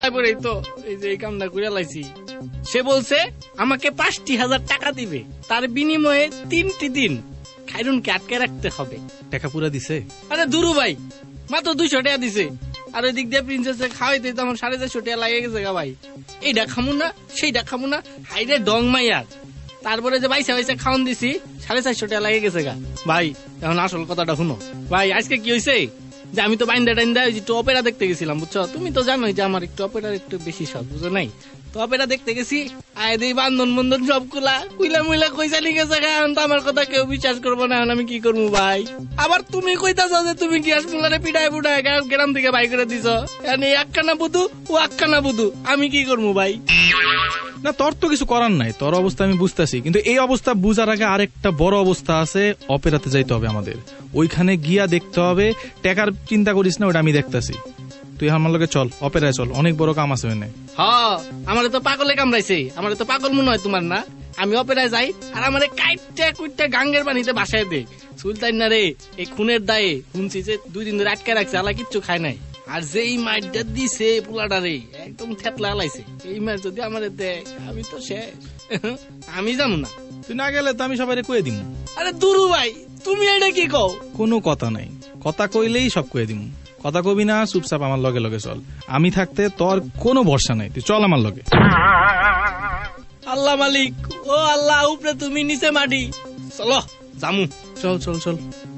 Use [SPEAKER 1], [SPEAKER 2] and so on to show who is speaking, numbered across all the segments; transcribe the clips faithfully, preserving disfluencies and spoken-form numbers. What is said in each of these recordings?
[SPEAKER 1] তারপরেই তো এই যে এই কামটা করে লাইছি। সে বলছে আমাকে পাঁচটি হাজার টাকা দিবে, তার বিনিময়ে তিনটি দিন খাইরুনকে আটকে রাখতে হবে।
[SPEAKER 2] টাকা পুরা দিছে?
[SPEAKER 1] আরে দুরু ভাই, মাত্র দুইশো টাকা দিছে। আর ওই দিক দিয়ে প্রিন্সেসে খাওয়াইতে তো আমার সাড়ে চারশো টাকা লাগে গেছে গা ভাই। এইটা খামু না সেইটা খামু না, হাইরে ডং মাইয়ার। তারপরে যে বাইসা বাইসা খাওয়ান দিছি, সাড়ে চারশো টাকা লাগে গেছে গা ভাই। এখন আসল কথাটা শুনো ভাই, আজকে কি হয়েছে যে আমি তো বাইন্দা টাইন্দা একটু অপেরা দেখতে গেছিলাম, বুঝছো? তুমি তো জানোই যে আমার একটু অপেরার একটু বেশি শখ, বুঝো নাই? তো অপেরা দেখতে গেছি, আয় দেই বান্ধন বন্ধন সব কুলা কুইলা মুইলা কইসা নিয়ে গেছে। এখন তো আমার কথা কেউ বিশ্বাস করবো না, এখন আমি কি করবো ভাই? আবার তুমি কইতাছ যে তুমি গ্যাস মুলারে পিটায় পুটায় গ্রাম থেকে বাই করে দিছ, এই আক্কানা বুধু ও আক্কানা বুধু, আমি কি করবো ভাই?
[SPEAKER 2] না তোর তো কিছু করার নাই, তোর অবস্থা আমি বুঝতেছি, কিন্তু এই অবস্থা বুঝার আগে আরেকটা বড় অবস্থা আছে। অপেরাতে যাইতে হবে আমাদের, ওইখানে গিয়া দেখতে হবে। টাকার চিন্তা করিস না, ওটা আমি দেখতেছি। তুই আমার লগে চল, অপেরায় চল, অনেক বড় কাম আছে।
[SPEAKER 1] হ্যাঁ, আমার তো পাগলে কামড়াইছে, আমার তো পাগল মনে হয় তোমার না? আমি অপেরায় যাই আর আমার কাইটটা কুইটটা গাঙ্গের পানিতে বাসায় দে। সুলতান না রে, এই খুনের দায়ে শুনছি যে দুই দিন ধরে আটকে রাখছে, আলা কিচ্ছু খায় নাই। আর যেই মাইরটা দিছে পোলাটা রে, একদম থেতলা লাইছে। এই মার যদি আমার দেয় আমি তো শেষ, আমি জানো না।
[SPEAKER 2] তুই না গেলে তো আমি সবাই কয়ে দিব।
[SPEAKER 1] আরে দুরু ভাই, তুমি এটা কি কও?
[SPEAKER 2] কোনো কথা নাই, কথা কইলেই সব কয়ে দিব। কথা কবি না, চুপচাপ আমার লগে লগে চল। আমি থাকতে তোর কোনো ভরসা নাই, তুই চল আমার লগে।
[SPEAKER 1] আল্লাহ মালিক, ও আল্লাহ, উপরে তুমি নিচে মাটি, চলো জামু।
[SPEAKER 2] চল চল চল।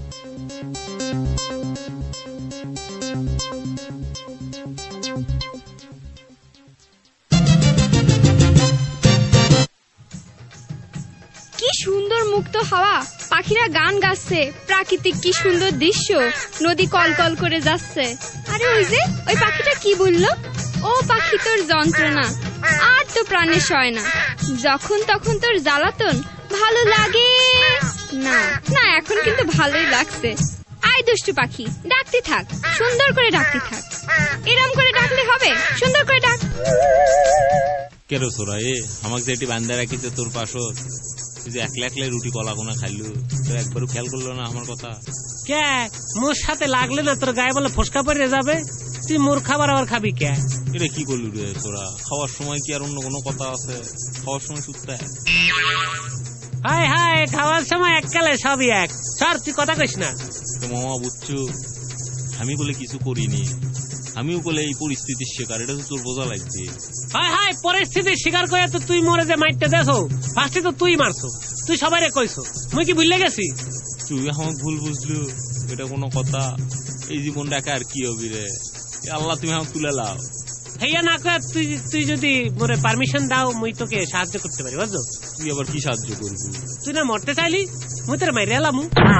[SPEAKER 3] কি সুন্দর মুক্ত হাওয়া, পাখিরা গান গাচ্ছে, প্রাকৃতিক কি সুন্দর দৃশ্য, নদী কলকল করে যাচ্ছে। আরে ওই যে ওই পাখিটা কি বললো? ও পাখি, তোর যন্ত্রণা আর তো প্রাণে সয় না, যখন তখন তোর জ্বালাতন ভালো লাগে না। না এখন কিন্তু ভালোই লাগছে। আয় দুষ্টু পাখি, ডাকতে থাক, সুন্দর করে ডাকতে থাক। এরম করে ডাকলে হবে? সুন্দর করে ডাক।
[SPEAKER 4] কেন সোরা এ আমাকে যেটি বান্ধা রাখিছে তোর পাশে, যে একলা একলা রুটি কলা কোনা খাইলু, তো একবারও খেয়াল করলো না আমার কথা?
[SPEAKER 5] কে মোর সাথে লাগলে না তোর গায়ে বলে ফসকা পড়ে যাবে, তুই মোর খাবার আবার খাবি কে?
[SPEAKER 4] এটা কি করলু রে তোরা? খাওয়ার সময় কি আর অন্য কোনো কথা আছে? খাওয়ার সময় সুত্তা
[SPEAKER 5] হায় হায়, খাওয়ার সময় এককালে সবই এক। স্যার তুই কথা কইস না।
[SPEAKER 4] তো মামা বুঝছো, আমি বলে কিছু করিনি, আমিও বলে এই পরিস্থিতির শিকার, এটা তো তোর বোঝা লাগছে।
[SPEAKER 5] হায় হায়, পরিস্থিতির শিকার করে তো তুই মরে যে মাইরটা দেখো, ফার্স্টে তো তুই মারছো, তুই সবাই কইছো, মুই কি ভুলে গেছি?
[SPEAKER 4] তুই আমাকে ভুল বুঝলু, এটা কোনো কথা? এই জীবনটা একা আর কি হবি রে? আল্লাহ তুমি আমাকে তুলে লাও।
[SPEAKER 5] হেয়া না কয়ে তুই তুই যদি মোরে পারমিশন দাও, মুই তোকে সাহায্য করতে পারি, বুঝছো?
[SPEAKER 4] তুই আবার কি সাহায্য করবি?
[SPEAKER 5] তুই না মরতে চাইলি, মুই তোর মাইরে এলাম।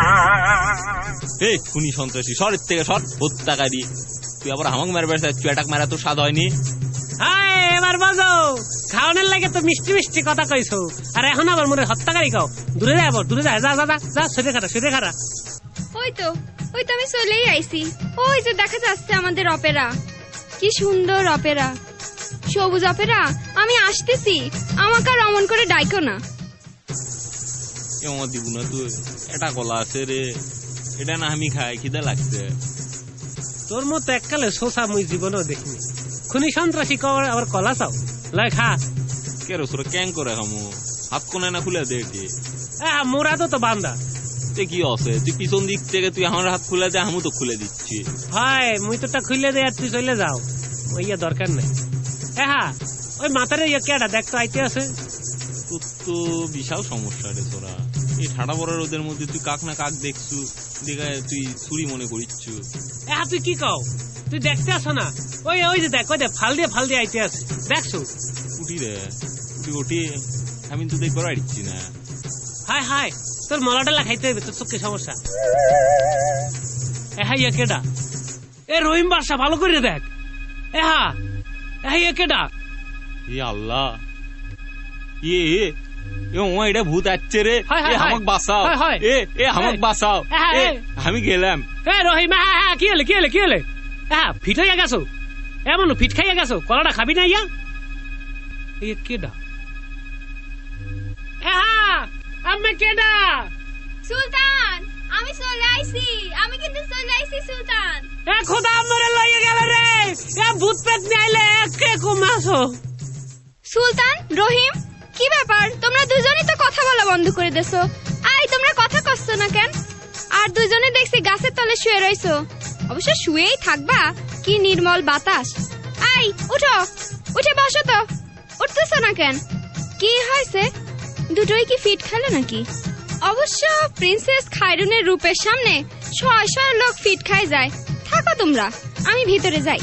[SPEAKER 4] এই খুনি সন্ত্রাসী, সরের থেকে সর, হত্যাকারী, তুই আবার আমাকে মারবে? তুই অ্যাটাক মারা তো স্বাদ হয়নি?
[SPEAKER 5] হায়, এবার বাজো, খাওয়ানোর লাগে তো মিষ্টি মিষ্টি কথা কইছো, আর এখন আবার মোরে হত্যাকারী কাও। দূরে যা, আবার দূরে যা, যা যা যা, সেটে খারা সেটে খারা।
[SPEAKER 3] ওই তো ওই তো আমি চলেই আইছি। ওই যে দেখা যাচ্ছে আমাদের অপেরা, কি সুন্দর অপেরা, সবুজ অপেরা। আমি আসতেছি, আমাকে আর অমন করে ডাইকো না।
[SPEAKER 4] এমন দিব না তুই, এটা কলা আছে রে, এটা না আমি খাই, খিদে লাগছে।
[SPEAKER 5] তোর মতো এককালে শোষা মুই জীবনেও দেখিনি। খুনি সন্ত্রাসী কর আবার কলা চাও, লয় খা।
[SPEAKER 4] কেরো সোরা ক্যাং করে খামু, হাত কোনে না খুলে দে।
[SPEAKER 5] মোরা তো তো বান্দা
[SPEAKER 4] কি আছে, তুই পিছন দিক থেকে তুই আমার হাত খুলে দে, আমি তো খুলে দিচ্ছি।
[SPEAKER 5] ভাই মুই তোটা খুলে দে আর তুই চলে যাও, ইয়া দরকার নেই। হ্যাঁ ওই মাথারে ইয়া কেডা দেখ তো আইতে আছে।
[SPEAKER 4] তোর তো বিশাল সমস্যা রে তোরা, এই ঠাডা বড় রোদের মধ্যে তুই কাক না কাক দেখছু, দেখা তুই ছুরি মনে করিচ্ছু।
[SPEAKER 5] হ্যাঁ তুই কি কও, তুই দেখতে আসো না? ওই ওই যে দেখ, ওই দেখ ফাল দিয়ে ফাল দিয়ে আইতে আছে, দেখছো?
[SPEAKER 4] উঠি রে উঠি উঠি, আমি তো দেখবার পারছি না।
[SPEAKER 5] হায় হায়, তোর মলাডালা খাইতে হবে, তোর চোখে সমস্যা। হ্যাঁ ইয়া কেডা? এ রহিম বাদশা, ভালো করে দেখ। হ্যাঁ হ্যাঁ ইয়া কেডা?
[SPEAKER 4] এ আল্লাহ, ইয়ে এটা ভূত আসছে রে, আমাকে বাঁচাও, এ এ আমাকে বাঁচাও, আমি গেলাম।
[SPEAKER 5] এ রহিম, হ্যাঁ হ্যাঁ কি হলে কি হলে কি হলে? হ্যাঁ ফিট হইয়া গেছো, এমন ফিট খাইয়া গেছো, কলাটা খাবি না? ইয়া ইয়ে কেডা? হ্যাঁ আমি কেডা?
[SPEAKER 3] সুলতান, আমি চলে আইছি, আমি কিন্তু চলে আইছি সুলতান।
[SPEAKER 5] এ খোদা আমারে লইয়া গেল রে, এ ভূত পেট নিয়ে আইলে কে কমাছো।
[SPEAKER 3] সুলতান, রহিম, কি ব্যাপার? তোমরা দুজনেই তো কথা বলা বন্ধ করে দেছো। আই, তোমরা কথা কচ্ছো না কেন? আর দুজনে দেখছি গাছের তলে শুয়ে রইছো। অবশ্য শুয়েই থাকবা, কি নির্মল বাতাস। আই, উঠো, উঠে বসো তো। উঠতেছো না কেন? কি হয়েছে? দুটোই কি ফিট খেলো নাকি? অবশ্য প্রিন্সেস খায়রুনের রূপের সামনে ছয় ছয় লোক ফিট খাই যায়। থাকো তোমরা, আমি ভিতরে যাই।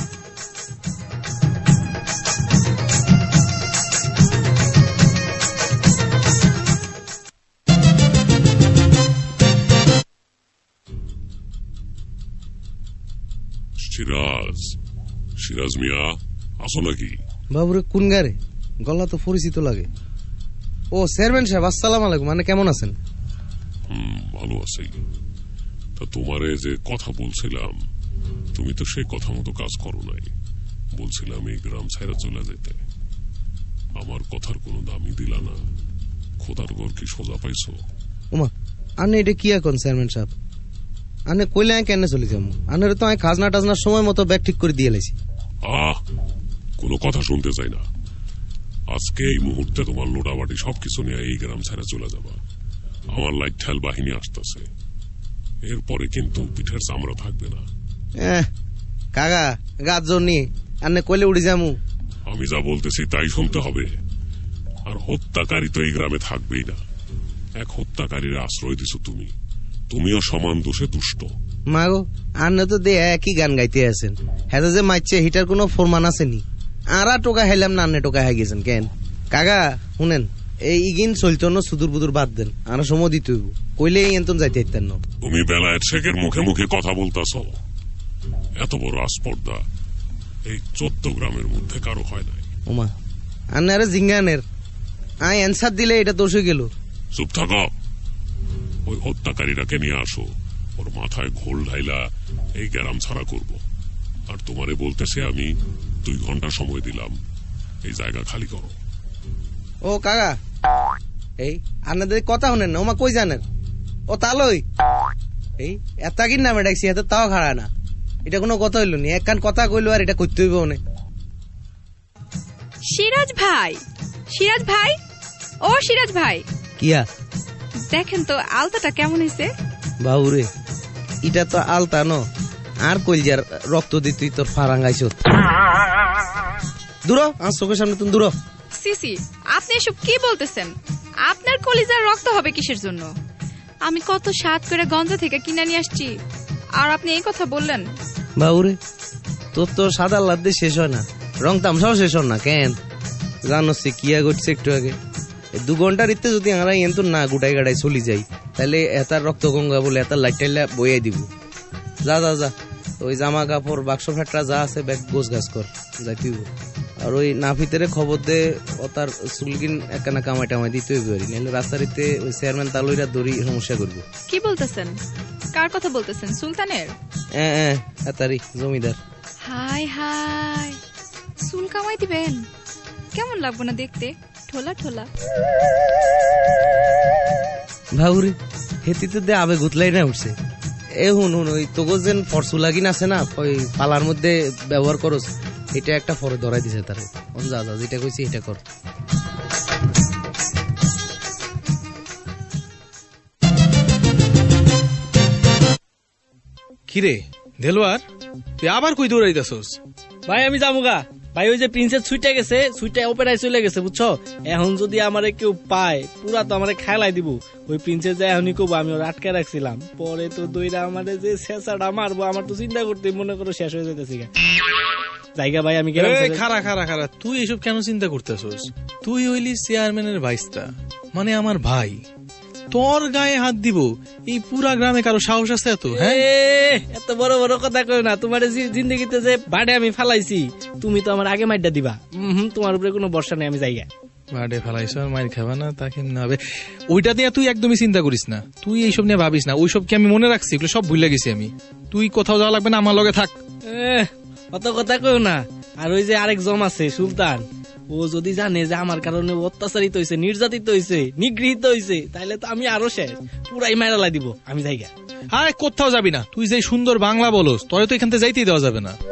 [SPEAKER 6] সিরাজ, সিরাজ মিয়া, আসো নাকি?
[SPEAKER 7] বাবুরে কোন গারে? গলা তো পরিচিত লাগে। ও চেয়ারম্যান সাহেব, আসসালাম আলাইকুম। মানে কেমন আছেন?
[SPEAKER 6] হুম, ভালো আছি। তা তোমারে যে কথা বলছিলাম, তুমি তো সেই কথা মতো কাজ করো নাই। বলছিলাম এই গ্রাম ছাইরা চলে যেতে, আমার কথার কোনো দামই দিলা না। খোদার ঘর কি সোজা পাইছো?
[SPEAKER 7] ওমা, আনে এটা কি এখন চেয়ারম্যান সাহেব? আনে কইলে আমি কেন চলে যাবো? আনের তো আমি খাজনা টাজনার সময় মতো ব্যাগ ঠিক করে দিয়ে লাইছি।
[SPEAKER 6] আহ, কোনো কথা শুনতে চাই না। আজকে এই মুহূর্তে তোমার লোটাবাটি সবকিছু নিয়ে এই গ্রাম ছাড়া চলে যাবা। আমার লাইট ঠেল বাহিনী আসতেছে, এরপরে কিন্তু পিঠের চামড়া থাকবে না।
[SPEAKER 7] কাকা গাছ জন্যে আনে কইলে উড়ে যাবো?
[SPEAKER 6] আমি যা বলতেছি তাই শুনতে হবে। আর হত্যাকারী তো এই গ্রামে থাকবেই না। এক হত্যাকারীর আশ্রয় দিছো তুমি, তুমিও সমান দোষে দুষ্ট।
[SPEAKER 7] মাগো, আন্নে তো দে একই গান গাইতে আছেন। হ্যাঁ যে মাইছে হিটার কোনো ফরমান আসেনি। আরা টোকা হাইলাম না, আন্নে টোকা হাই গেছেন কেন? কাকা শুনেন, এই ইগিন চলতো না, সুদূর বুদুর বাদ দেন। আরো সময় দিতে হইব, কইলে এন্তন যাইতে ইতেন না।
[SPEAKER 6] তুমি বেলায়েত শেখের মুখে মুখে কথা বলতেছ। এত বড় আস্পর্ধা এই চোদ্দ গ্রামের মধ্যে কারো হয় নাই।
[SPEAKER 7] ওমা, আন্নে আরে জিঙ্গানের আই অ্যান্সার দিলে এটা দোষ হয়ে গেল।
[SPEAKER 6] চুপ থাকো। ওই হত্যাকারীটাকে নিয়ে আসো, ওর মাথায় ঘোল ঢাইলা এই গ্রাম ছাড়া করব। আর তোমারে বলতেছে আমি দুই ঘন্টা সময় দিলাম, এই জায়গা খালি করো।
[SPEAKER 7] ও কাকা, এই আপনাদের কথা শুনেন না, ওমা কই জানেন? ও তালই এই এতাকির নামে ডাকছি, এত তাও খাড়া না। এটা কোনো কথা হইল নি, এক কান কথা কইলো আর এটা করতে হইব অনেক।
[SPEAKER 3] সিরাজ ভাই, সিরাজ ভাই, ও সিরাজ ভাই,
[SPEAKER 7] কিয়া
[SPEAKER 3] দেখেন তো আলতাটা কেমন হয়েছে?
[SPEAKER 7] বাবুরে, এটা তো আলতা ন, আর কইলজার রক্ত দি তুই তোর ফারাঙ্গাইছ। দূর আর চোখের সামনে তুমি দূর।
[SPEAKER 8] সিসি, আপনি এসব কি বলতেছেন? আপনার কলিজার রক্ত হবে কিসের জন্য? আমি কত স্বাদ করে গঞ্জ থেকে কিনে নিয়ে আসছি, আর আপনি এই কথা বললেন?
[SPEAKER 7] বাবুরে, তোর তো সাদা লাদ্দে শেষ হয় না, রং তামসাও শেষ হয় না কেন? জানো সে কিয়া ঘটছে একটু আগে। দু ঘন্টার ইতে যদি আমরা এত না গুটাই গাড়াই চলি যাই, তাহলে এতার রক্ত গঙ্গা বলে এতার লাইট টাইলা বইয়াই দিব। যা যা যা, ওই জামা কাপড় বাক্স ফেটরা যা আছে ব্যাগ গোছ গাছ কর, যাইতে হইব। আর ওই নাফিতেরে খবর দে, ও তার চুলগিন একখানা কামাই টামাই দিতে হইব। নাহলে রাস্তারিতে ওই চেয়ারম্যান তালুইরা দড়ি সমস্যা করবো।
[SPEAKER 8] কি বলতেছেন? কার কথা বলতেছেন? সুলতানের?
[SPEAKER 7] হ্যাঁ হ্যাঁ, এতারি জমিদার।
[SPEAKER 8] হাই হাই, চুল কামাই দিবেন? কেমন লাগবো না দেখতে, ঠোলা ঠোলা।
[SPEAKER 7] ভাবুরি, হেতিতে দে আবে গুতলাই না উঠছে। এ হুন হুন, ওই তোগো যেন ফরসুলাগিন আছে না, ওই পালার মধ্যে ব্যবহার করস, এটা একটা ফরে ধরাই দিছে তারে। যা যা, যেটা কইছি এটা কর।
[SPEAKER 2] কিরে দেলোয়ার, তুই আবার কই দৌড়াইতেছস?
[SPEAKER 1] ভাই আমি যামুগা। ভাই ওই যে প্রিন্সেস ছুটে গেছে, ছুটে অপেরায় চলে গেছে বুঝছো। এখন যদি আমারে কেউ পায়, পুরা তো আমারে খেলাই দিব। ওই প্রিন্সেস যে এখনই কব আমি ওর আটকে রাখছিলাম, পরে তো দইরা আমারে যে শেষাটা মারবো, আমার তো চিন্তা করতে মনে করো শেষ হয়ে যেতেছি জায়গা। ভাই আমি গেলাম।
[SPEAKER 2] খারা খারা খারা, তুই এসব কেন চিন্তা করতেছস? তুই হইলি চেয়ারম্যানের ভাইস্তা, মানে আমার ভাই। তোর গায়ে হাত দিব এই পুরা গ্রামে কারো সাহস আছে এত? হ্যাঁ,
[SPEAKER 1] এত বড় বড় কথা কই না। তোমার জিন্দগিতে যে বাড়ে আমি ফালাইছি, তুমি তো আমার আগে মাইরটা দিবা। হম, তোমার উপরে কোনো ভরসা নেই, আমি যাইগা।
[SPEAKER 2] বাড়ে ফালাইছ, মাইর খাবা না, তা কেমন হবে? ওইটা নিয়ে তুই একদমই চিন্তা করিস না, তুই এইসব নিয়ে ভাবিস না। ওইসব কি আমি মনে রাখছি? এগুলো সব ভুলে গেছি আমি। তুই কোথাও যাওয়া লাগবে না, আমার লগে থাক।
[SPEAKER 1] অত কথা কই না। আর ওই যে আরেক জম আছে সুলতান, ও যদি জানে যে আমার কারণে অত্যাচারিত হয়েছে, নির্যাতিত হয়েছে, নিগৃহীত হয়েছে, তাহলে তো আমি আরো শেষ, পুরাই মাইরালাই দিব আমি জায়গা।
[SPEAKER 2] আরে কোথাও যাবি না, তুই যে সুন্দর বাংলা বলস, তোরে তো এখান থেকে যাইতেই দেওয়া যাবে না।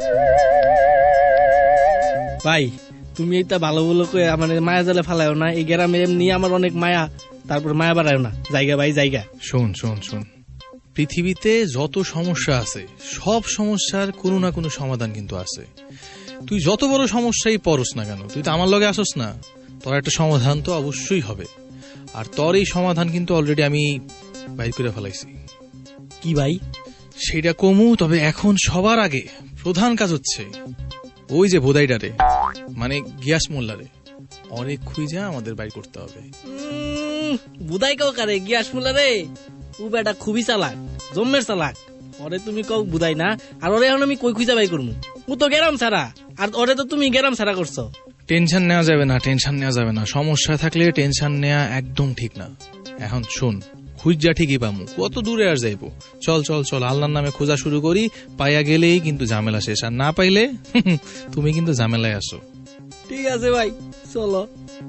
[SPEAKER 1] ভাই তুমি এইটা ভালো বলো কয়ে আমার মায়া জালে ফালাও না, এই গ্রামে এমনি আমার অনেক মায়া, তারপর মায়া বাড়ায় না, জায়গা ভাই জায়গা।
[SPEAKER 2] শোন শোন শোন, পৃথিবীতে যত সমস্যা আছে সব সমস্যার কোনো না কোনো সমাধান কিন্তু আছে। তুই যত বড় সমস্যাই পড়স না কেন, তুই তো আমার লগে আসস না, তোর একটা সমাধান তো অবশ্যই হবে। আর তোর এই সমাধান কিন্তু অলরেডি আমি বাইর করে ফেলাইছি।
[SPEAKER 1] কি ভাই?
[SPEAKER 2] সেটা কমু, তবে এখন সবার আগে প্রধান কাজ হচ্ছে ওই যে বোদাইডারে, মানে গিয়াস মোল্লারে অনেক খুঁজা আমাদের বাইর করতে হবে।
[SPEAKER 1] বুদাই কাও কারে গিয়াস মোল্লা রে, ও বেটা খুবই চালাক, জম্মের চালাক। ওরে তুমি কাউ বুদাই না, আর ওরে এখন আমি কই খুঁজা বাই করবো? ও তো গেরাম ছাড়া, আর ওরে তো তুমি গেরাম ছাড়া করছো।
[SPEAKER 2] টেনশন নেওয়া যাবে না, টেনশন নেওয়া যাবে না, সমস্যা থাকলে টেনশন নেওয়া একদম ঠিক না। এখন শোন, খুঁজা ঠিকই পামু, কত দূরে আর যাইবো, চল চল চল আল্লাহর নামে খোঁজা শুরু করি। পাইয়া গেলেই কিন্তু ঝামেলা শেষ, আর না পাইলে তুমি কিন্তু ঝামেলায় আসো।
[SPEAKER 1] ঠিক আছে ভাই, চলো।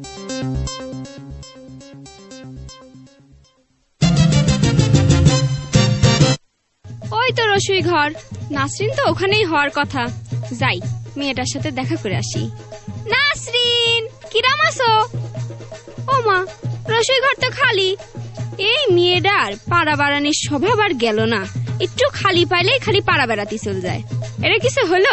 [SPEAKER 3] ওই তো রসুই ঘর, নাসরিন তো ওখানেই হওয়ার কথা। যাই মেয়েটার সাথে দেখা করে আসি। নাসরিন, কিরাম আছো? ও মা, রসুই ঘর তো খালি। এই মেয়েটার পাড়া বাড়ানির স্বভাব আর গেল না, একটু খালি পাইলেই খালি পাড়া বেড়াতে চলে যায়। এটা কিছু হলো?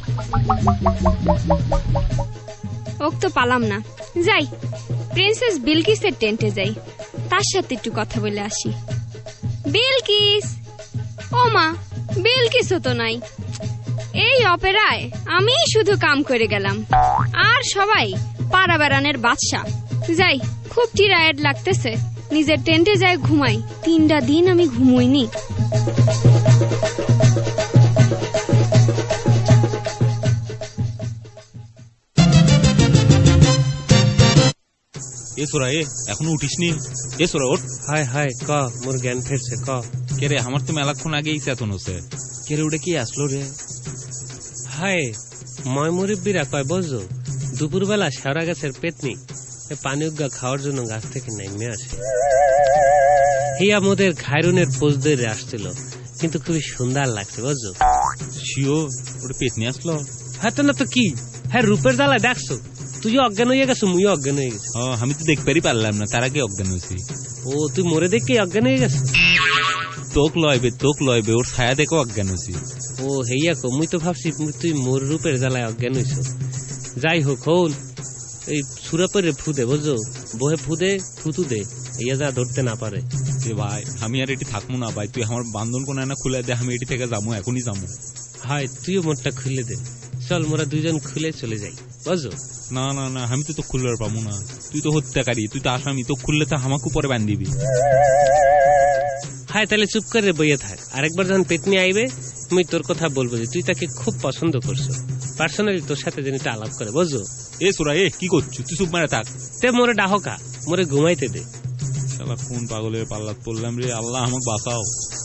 [SPEAKER 3] ওক তো পালাম না। যাই প্রিন্সেস বিলকিসের টেন্টে যাই, তার সাথে একটু কথা বলে আসি। বিলকিস, ও মা, বিলকিসও তো নাই। এই অপেরায় আমি শুধু কাম করে গেলাম, আর সবাই পাড়া বেড়ানের বাদশা। যাই, খুব টায়ার্ড লাগতেছে, নিজের টেন্টে যাই ঘুমাই। তিনটা দিন আমি ঘুমোইনি।
[SPEAKER 4] এ সোরা, এ এখনো উঠিস নি? এ সোরা ওঠ।
[SPEAKER 5] হায় হায়, ক মোর জ্ঞান ফেরছে, ক।
[SPEAKER 4] কে রে, আমার তো মেলাক্ষণ আগেই চেতন হচ্ছে। কে রে, ওটা কি আসলো রে?
[SPEAKER 5] হায়, ময় মুরব্বীরা কয় বুঝো, দুপুরবেলা শেওড়া গাছের পেতনি পানি উগা খাওয়ার জন্য গাছ থেকে নেমে আসে। হিয়া মোদের ঘায়রুনের পোজ ধরে আসছিল, কিন্তু খুবই সুন্দর লাগছে বুঝো।
[SPEAKER 4] শিও, ওটা পেতনি আসলো?
[SPEAKER 5] হ্যাঁ তো না তো কি, হ্যাঁ রূপের জ্বালায় দেখছো, তুই অজ্ঞান হয়ে গেছো, মুই অজ্ঞান হয়ে গেছি।
[SPEAKER 4] আমি তো দেখতেই পারলাম না, তার আগে অজ্ঞান হয়েছি।
[SPEAKER 5] ও, তুই মরে দেখে অজ্ঞান হয়ে গেছো?
[SPEAKER 4] তোক লয়বে, তোক লয়বে, ওর ছায়া দেখো অজ্ঞান হয়েছি।
[SPEAKER 5] ও হেইয়া কো, মুই তো ভাবছি তুই মোর রূপের জ্বালায় অজ্ঞান হয়েছ। যাই হোক, হল এই সুরাপের ফুদে বুঝো, বহে ফুদে থুতু দে, ইয়া যা ধরতে না পারে।
[SPEAKER 4] ভাই আমি আর এটি থাকবো না ভাই, তুই আমার বান্ধন কোন না খুলে দে, আমি এটি থেকে যাবো, এখনই যাবো।
[SPEAKER 5] হায়, তুইও মোটটা খুলে দে, চল মোরা দুইজন খুলে চলে যাই বুঝো।
[SPEAKER 4] না না না, আমি তো তো খুললে পাবো না, তুই তো হত্যাকারী, তুই তো আসামি, তো খুললে তো আমাকে পরে বান্ধিবি।
[SPEAKER 5] হায়, তাহলে চুপ করে বইয়ে থাক, আরেকবার যখন পেতনি আইবে তুমি তোর কথা বলবো যে তুই তাকে খুব পছন্দ করছো, পার্সোনালি তোর সাথে যেটা আলাপ করে বুঝো।
[SPEAKER 4] এ সোরা, এ কি করছো তুই? চুপ মারে থাক।
[SPEAKER 5] তে মোরে ডাহকা, মোরে ঘুমাইতে দে।
[SPEAKER 4] শালা কোন পাগলের পাল্লাত পড়লাম রে, আল্লাহ আমাকে বাঁচাও।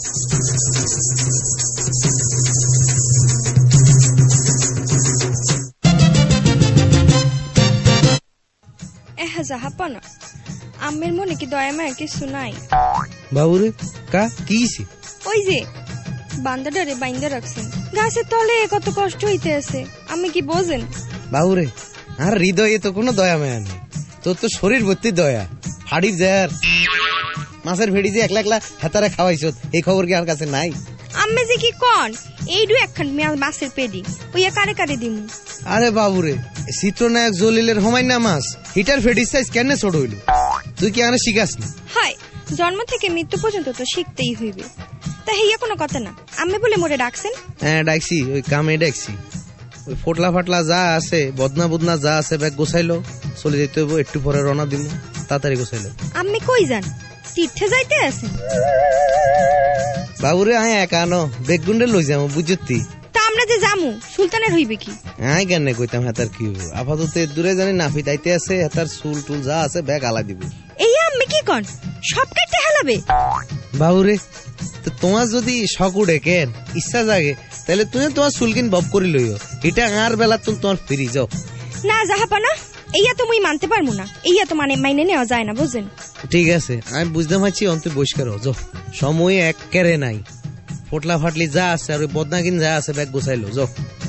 [SPEAKER 3] এহা জাহাপানা, আম্মের মনে কি দয়া মায়া কিছু নাই?
[SPEAKER 7] বাবুরে কা কিছি?
[SPEAKER 3] ওই যে বান্দাডারে বাইন্দা রাখছেন গাছের তলে, কত কষ্ট হইতে আছে, আমি কি বোঝেন?
[SPEAKER 7] বাবুরে, আর হৃদয়ে তো কোনো দয়া মায়া নেই, তোর তো শরীর ভর্তি দয়া। হাড়ির জার মাছের ভেড়ি যে একলা একলা হাতারে খাওয়াইছ, এই খবর কি আর কাছে নাই?
[SPEAKER 3] আম্মে যে কি কন, এইডু একখান মাছের পেডি ওইয়া কারে কারে দিমু।
[SPEAKER 7] আরে বাবুরে, চিত্রনায়ক জলিলের হোমাইনা মাছ হিটার ফেডির সাইজ কেন ছোট হইল? তুই কি আনে শিখাস না?
[SPEAKER 3] হায়, জন্ম থেকে মৃত্যু পর্যন্ত তো শিখতেই হইবে, তা হেইয়া কোনো কথা না। আম্মে বলে মোরে ডাকছেন?
[SPEAKER 7] হ্যাঁ ডাকছি, ওই কামে ডাকছি। ওই ফোটলা ফাটলা যা আছে, বদনা বদনা যা আছে ব্যাগ গোছাইলো, চলে যেতে হইব, একটু পরে রওনা দিব, তাড়াতাড়ি গোছাইলো।
[SPEAKER 3] আম্মে কই যান? তীর্থে যাইতে আছেন?
[SPEAKER 7] বাবুরে আয় একা আনো, বেগুন্ডে লই যাবো বুঝতি।
[SPEAKER 3] তা আমরা যে জামু, সুলতানের হইবে কি?
[SPEAKER 7] হ্যাঁ কেন কইতাম, হেতার কি হইব, আপাতত দূরে জানি নাফি তাইতে আছে, হেতার চুল টুল যা আছে ব্যাগ আলা দিব।
[SPEAKER 3] এই আম্মে কি কন, সব কেটে হেলাবে?
[SPEAKER 7] বাবুরে, তো তোমার যদি শখ উঠে কেন ইচ্ছা জাগে, তাহলে তুমি তোমার চুলকিন বব করে লইও, এটা আর বেলা তুমি তোমার ফিরি যাও।
[SPEAKER 3] না জাহাপানা, এইয়া তো মুই মানতে পারবো না, এইয়া তো মানে মাইনে নেওয়া যায় না, বুঝছেন?
[SPEAKER 7] ঠিক আছে, আমি বুঝতে পারছি অন্ত বহিষ্কার হো, সময় এক কেড়ে নাই, ফটলা ফাটলি যা আছে আর ওই বদনাগিন যা আছে ব্যাগ গোছাইলো যো।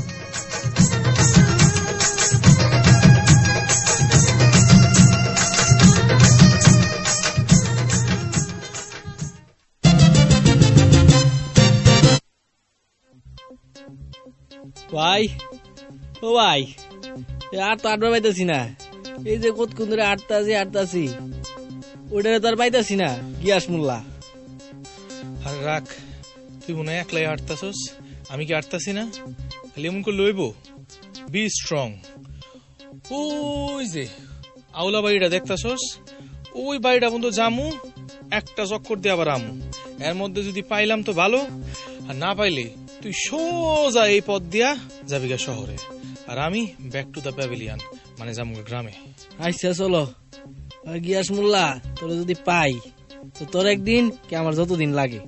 [SPEAKER 1] ভাই ও ভাই, আর তো আটবার পাইতেছি না। এই যে কতক্ষণ ধরে আটতাছি আটতাছি, ওইটারে তো আর পাইতেছি না। গিয়াস মোল্লা,
[SPEAKER 2] আর রাখ, তুই মনে হয় একলাই আটতাছস, আমি কি আটতাছি না? খালি এমন করে লইব, বি স্ট্রং। ওই যে আউলা বাড়িটা দেখতাছস, ওই বাড়িটা বন্ধু জামু, একটা চক্কর দিয়ে আবার আমু। এর মধ্যে যদি পাইলাম তো ভালো, আর না পাইলে তুই সোজা এই পথ দিয়া যাবি গা শহরে, আর আমি ব্যাক টু দ্য প্যাভিলিয়ন, মানে যাবো গ্রামে।
[SPEAKER 1] আচ্ছা চলো। গিয়াস মোল্লা, তোরা যদি পাই তো তোর একদিন কি আমার যতদিন লাগে।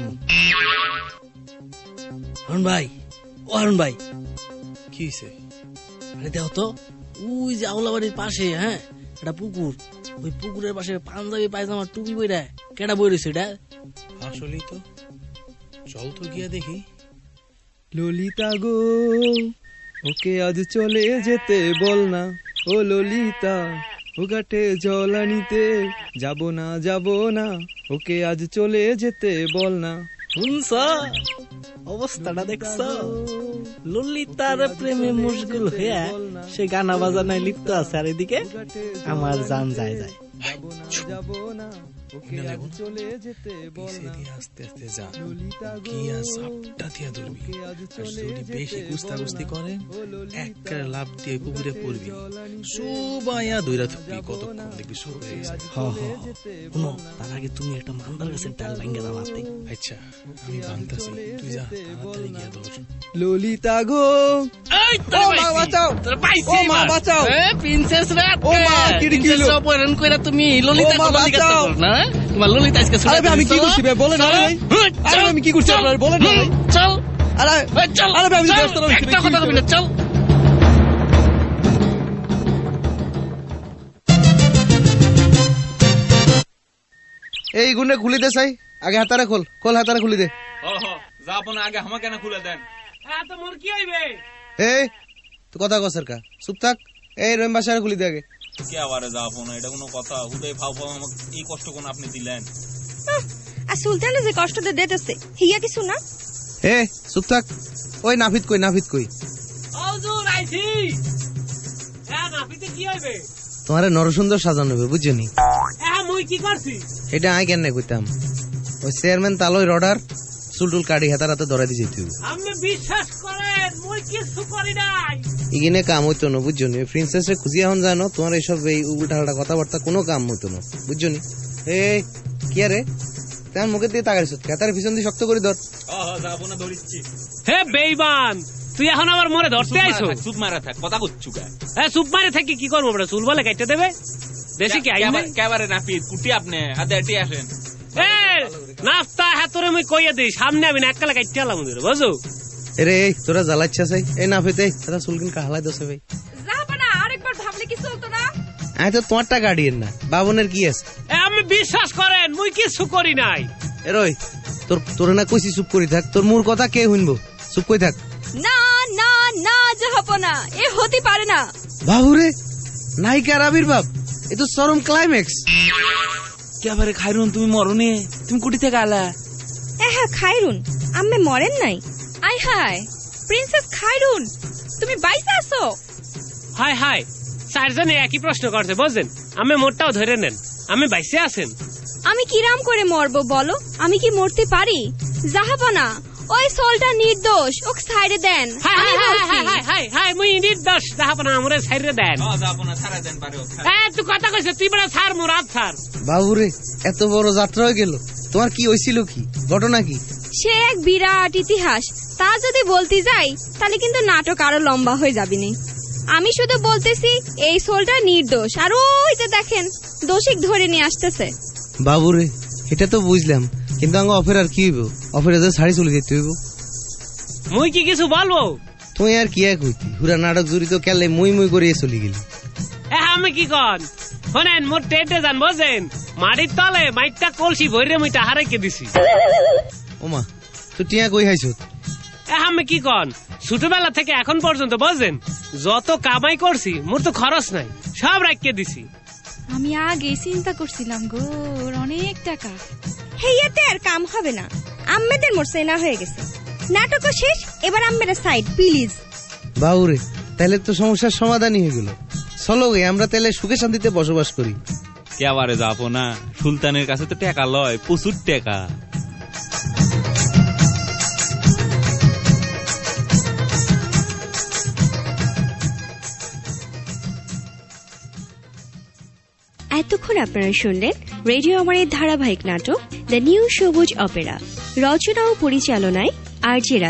[SPEAKER 1] হারুন ভাই, ও হারুন ভাই,
[SPEAKER 2] কি হয়েছে?
[SPEAKER 1] আরে দেখো তো, ওই যে আউলা বাড়ির পাশে, হ্যাঁ একটা পুকুর, ওই পুকুরের পাশে পাঞ্জাবি পায়জামা টুপি বইরা কেডা বই রয়েছে এটা?
[SPEAKER 2] আসলেই তো, চল তো গিয়া দেখি।
[SPEAKER 9] ললিতা গো, ওকে আজ চলে যেতে বল না, ও ললিতা, ও ঘাটে জল আনিতে যাব না যাব না, ওকে আজ চলে যেতে বল না।
[SPEAKER 1] শুনছ অবস্থাটা, দেখছ? ললিতার প্রেমে মুশগুল হইয়া সে গানা বাজানায় লিপ্ত আছে, আর এদিকে আমার জান যায় যায়।
[SPEAKER 9] যাব না, ওকে আজ চলে যেতে বল না।
[SPEAKER 2] আস্তে আস্তে যা, গিয়া সাপটা দিয়া ধরবি, আর যদি বেশি কুস্তাকুস্তি করে একটা লাভ দিয়ে পুকুরে পড়বি, সুবাইয়া দইরা থাকবি, কতক্ষণ দেখবি সব হয়ে গেছে।
[SPEAKER 1] শুনো, তার আগে তুমি একটা মান্দার গাছের ডাল ভাঙ্গে দাও হাতে।
[SPEAKER 2] আচ্ছা আমি ভাঙতাছি, তুই যা তাড়াতাড়ি গিয়া ধর।
[SPEAKER 9] ললিতা গো, ও মা বাঁচাও, ও মা বাঁচাও,
[SPEAKER 1] প্রিন্সেস রাত,
[SPEAKER 9] ও মা কিড়ি কিলো
[SPEAKER 1] অপহরণ কইরা তুমি ললিতা বাঁচাও না, তোমার ললিতা আজকে ছুড়ে দিছো।
[SPEAKER 9] আমি কি করছি বে, বলেন না ভাই, আরে আমি কি করছি আপনারা বলেন না ভাই।
[SPEAKER 1] চল,
[SPEAKER 9] আরে
[SPEAKER 1] চল,
[SPEAKER 9] আরে ভাই আমি ব্যস্ত রয়েছি,
[SPEAKER 1] একটা কথা কবি না, চল।
[SPEAKER 7] এই গুনে খুলি দে চাই, আগে হাতারে খোল, খোল হাতারে খুলি দে।
[SPEAKER 4] যাবো না, আগে আমাকে কেন খুলে দেন?
[SPEAKER 5] মোর কি হইবে?
[SPEAKER 7] এই তুই কথা কসের কা, চুপ থাক। এই রহিম বাসারে খুলি দে আগে।
[SPEAKER 4] কে আবারে যাবো না, এটা কোনো কথা? হুদাই ফাও ফাও আমাকে এই কষ্ট কোন আপনি দিলেন?
[SPEAKER 3] আর সুলতানে যে কষ্ট দিতেছে হিয়া কিছু না।
[SPEAKER 7] এ চুপ থাক। ওই নাফিত কই, নাফিত কই?
[SPEAKER 5] হুজুর আইছি। হ্যাঁ নাফিতে কি হইবে?
[SPEAKER 7] তোমারে নরসুন্দর সাজানো হবে, বুঝছনি?
[SPEAKER 5] হ্যাঁ মুই কি করছি?
[SPEAKER 7] এটা আই কেন কইতাম, ওই চেয়ারম্যান তালই অর্ডার চুলটুল কাটি হাতার হাতে ধরাই দিছি তুই।
[SPEAKER 5] আপনি বিশ্বাস করেন মুই কিছু করি নাই।
[SPEAKER 7] ইগিনে কাম হইতো না, বুঝছনি? প্রিন্সেস রে খুঁজি এখন জানো, তোমার এইসব এই উল্টা পাল্টা কথাবার্তা কোনো কাম হইতো না, বুঝছনি? এ কি আরে তেমন মুখের দিকে তাকাইছ, খেতার পিছন দিয়ে শক্ত করে ধর।
[SPEAKER 4] যাবো না, ধরিচ্ছি।
[SPEAKER 5] হে বেইমান, তুই এখন আবার মরে ধরতে আইছো?
[SPEAKER 4] চুপ মারা থাক, কথা করছু কে?
[SPEAKER 5] হ্যাঁ চুপ মারে থাকি কি করবো? চুল বলে কাটতে দেবে দেশে কি আইন?
[SPEAKER 4] কেবারে নাপিত কুটি আপনি হাতে হাঁটি আসেন।
[SPEAKER 5] নাস্তা হাতরে মুই কইয়া দিই, সামনে আমি নাকালে কাটতে আলাম বুঝো?
[SPEAKER 7] এরে তোরা জ্বালাচ্ছা চাই, এই না ফেতে দাদা চুলকিন কাহলাই দোষে ভাই।
[SPEAKER 8] যাবা আরেকবার ভাবলে কিছু হতো না।
[SPEAKER 7] আমি তো তোমারটা গাড়িয়েন না, বাবনের কি আছে?
[SPEAKER 5] আমি বিশ্বাস করেন মুই কিছু করি নাই।
[SPEAKER 7] এরই তোর তোর না কইছি চুপ করি থাক, তোর মোর কথা কে শুনবো? চুপ কই থাক।
[SPEAKER 3] না না না যাবো না, এ হতে পারে না।
[SPEAKER 7] বাবুরে নায়িকার আবির্ভাব, এ তো চরম ক্লাইম্যাক্স।
[SPEAKER 4] কেবারে খাইরুন তুমি মরনে, তুমি কুটি থেকে আলা?
[SPEAKER 3] হ্যাঁ খাইরুন, আমি মরেন নাই।
[SPEAKER 8] আই হাই প্রিন্সেস খাইরুন, তুমি বাইসে আছো?
[SPEAKER 5] হাই হাই, চারজনে একই প্রশ্ন করছে বুঝছেন? আমি মোটটাও ধরে নেন, আমি বাইসে আছেন।
[SPEAKER 3] আমি কিরাম করে মরবো বলো? আমি কি মরতে পারি? জাহাপনা, ওই সোলটা নির্দোষ, ওকে ছাইড়ে দেন। আমি বলছি
[SPEAKER 5] হাই হাই হাই মুই নির্দোষ, জাহাপনা আমরে ছাইড়ে দেন।
[SPEAKER 4] হ্যাঁ জাহাপনা ছাড়া দেন পারে।
[SPEAKER 5] এই তুই কথা কইছ, তুই বড় ছাড় মোর হাত ছাড়।
[SPEAKER 7] বাবুরে এত বড় যাত্রা হয়ে গেল, তোমার কি হইছিল, কি ঘটনা কি?
[SPEAKER 3] সে এক বিরাট ইতিহাস, তা যদি বলতে যাই তাহলে কিন্তু নাটক আরো লম্বা হয়ে যাবে নি। আমি শুধু বলতেছি এই সোলটা নির্দোষ, আর ওই যে দেখেন দোষিক ধরে নিয়ে আসতেছে।
[SPEAKER 7] বাবুরে এটা তো বুঝলাম, কিন্তু আঙ্গ অফের আর কি হইব? অফের শাড়ি চলে যেতে হইব।
[SPEAKER 5] মুই কি কিছু বলবো?
[SPEAKER 7] তুই আর কি এক হইতি, পুরা নাটক জুড়ি তো কেলে মুই মুই করিয়ে চলে গেলি।
[SPEAKER 5] হ্যাঁ আমি কি কন শোনেন মোর টেটে যান বোঝেন মাটির তলে মাইকটা কলসি ভরে মুইটা হারাইকে দিছি।
[SPEAKER 7] ওমা তো টিয়া কই হাইছো?
[SPEAKER 5] আমি কি কন ছোটবেলা থেকে এখন পর্যন্ত বোঝেন যত কামাই করছি মোর তো খরচ নাই, সব রাখিয়ে দিছি।
[SPEAKER 8] আমি আগে চিন্তা করছিলাম গো অনেক টাকা।
[SPEAKER 10] হেইয়াতে আর কাম হবে না, আম্মেদের মোর সেনা হয়ে গেছে। নাটকও শেষ, এবার আম্মেরা সাইড প্লিজ।
[SPEAKER 7] বাউরে তাহলে তো সমস্যার সমাধানই হয়ে গেল। চলো গে আমরা তাহলে সুখে শান্তিতে বসবাস করি।
[SPEAKER 4] কেবারে যাবো না, সুলতানের কাছে তো টাকা লয়, প্রচুর টাকা।
[SPEAKER 10] এতক্ষণ আপনারা শুনলেন রেডিও আমারের ধারাবাহিক নাটক দ্য নিউ সবুজ অপেরা, রচনা ও পরিচালনায় আর জে